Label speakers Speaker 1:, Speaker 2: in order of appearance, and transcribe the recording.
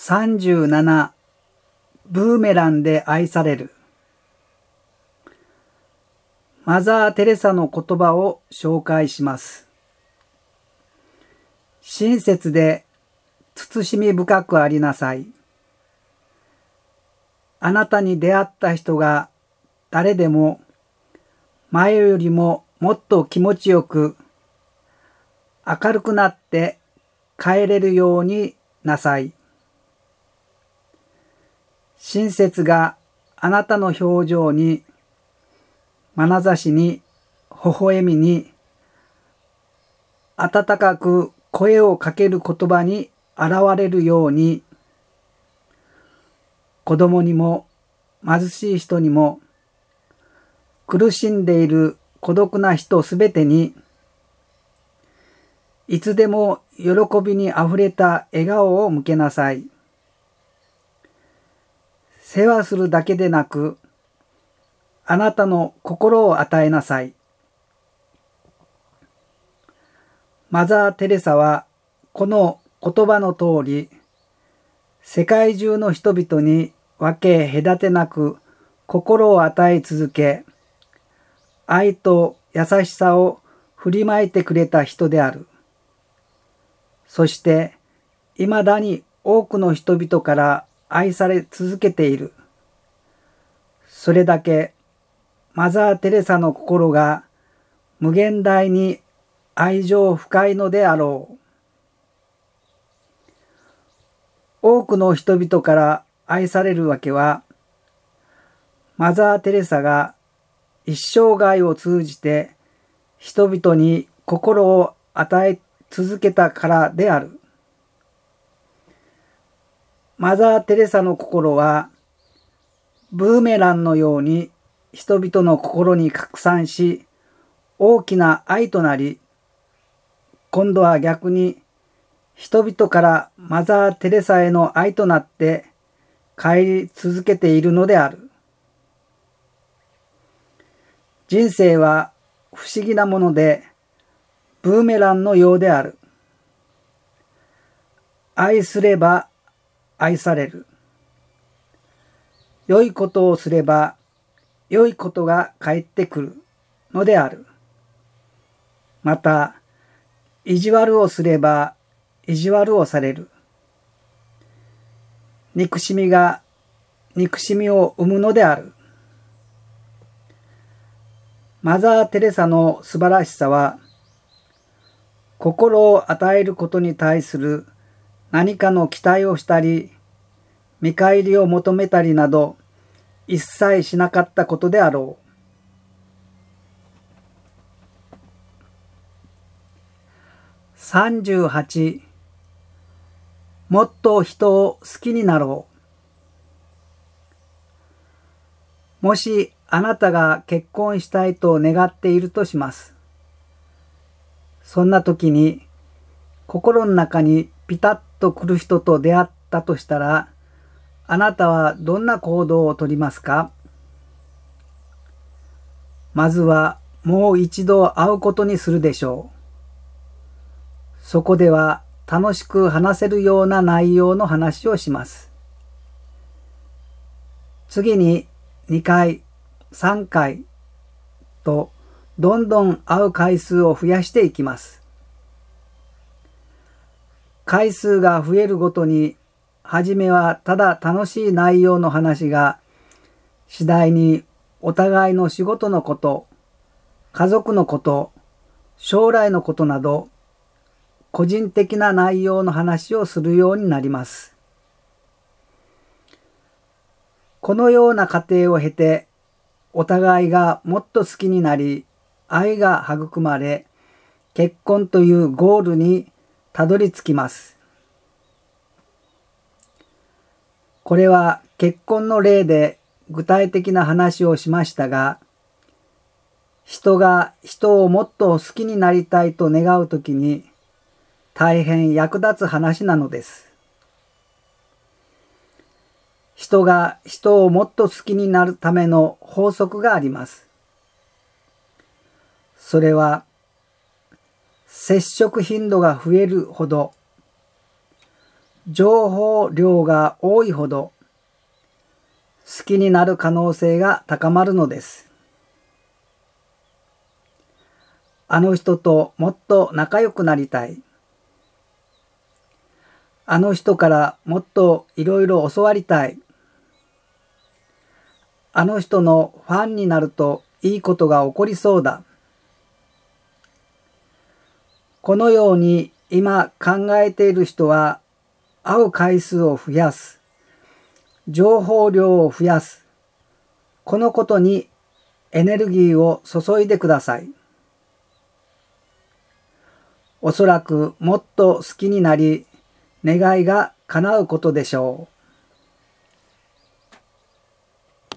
Speaker 1: 37ブーメランで愛される。マザー・テレサの言葉を紹介します。親切で慎み深くありなさい。あなたに出会った人が誰でも前よりももっと気持ちよく明るくなって帰れるようになさい。親切があなたの表情に、眼差しに、微笑みに、温かく声をかける言葉に現れるように、子供にも貧しい人にも、苦しんでいる孤独な人すべてに、いつでも喜びにあふれた笑顔を向けなさい。世話するだけでなく、あなたの心を与えなさい。マザー・テレサはこの言葉の通り、世界中の人々に分け隔てなく心を与え続け、愛と優しさを振りまいてくれた人である。そして、未だに多くの人々から愛され続けている。それだけマザー・テレサの心が無限大に愛情深いのであろう。多くの人々から愛されるわけは、マザー・テレサが一生涯を通じて人々に心を与え続けたからである。マザー・テレサの心は、ブーメランのように人々の心に拡散し、大きな愛となり、今度は逆に人々からマザー・テレサへの愛となって帰り続けているのである。人生は不思議なもので、ブーメランのようである。愛すれば愛される。良いことをすれば良いことが返ってくるのである。また、意地悪をすれば意地悪をされる。憎しみが憎しみを生むのである。マザー・テレサの素晴らしさは、心を与えることに対する何かの期待をしたり、見返りを求めたりなど、一切しなかったことであろう。38もっと人を好きになろう。もしあなたが結婚したいと願っているとします。そんな時に心の中にピタッとくる人と出会ったとしたら、あなたはどんな行動をとりますか？まずはもう一度会うことにするでしょう。そこでは楽しく話せるような内容の話をします。次に2回、3回とどんどん会う回数を増やしていきます。回数が増えるごとに、はじめはただ楽しい内容の話が、次第にお互いの仕事のこと、家族のこと、将来のことなど、個人的な内容の話をするようになります。このような過程を経て、お互いがもっと好きになり、愛が育まれ、結婚というゴールにたどり着きます。これは結婚の例で具体的な話をしましたが、人が人をもっと好きになりたいと願うときに大変役立つ話なのです。人が人をもっと好きになるための法則があります。それは、接触頻度が増えるほど、 情報量が多いほど好きになる可能性が高まるのです。あの人ともっと仲良くなりたい。あの人からもっといろいろ教わりたい。あの人のファンになるといいことが起こりそうだ。このように今考えている人は会う回数を増やす、情報量を増やす、このことにエネルギーを注いでください。おそらくもっと好きになり、願いが叶うことでしょう。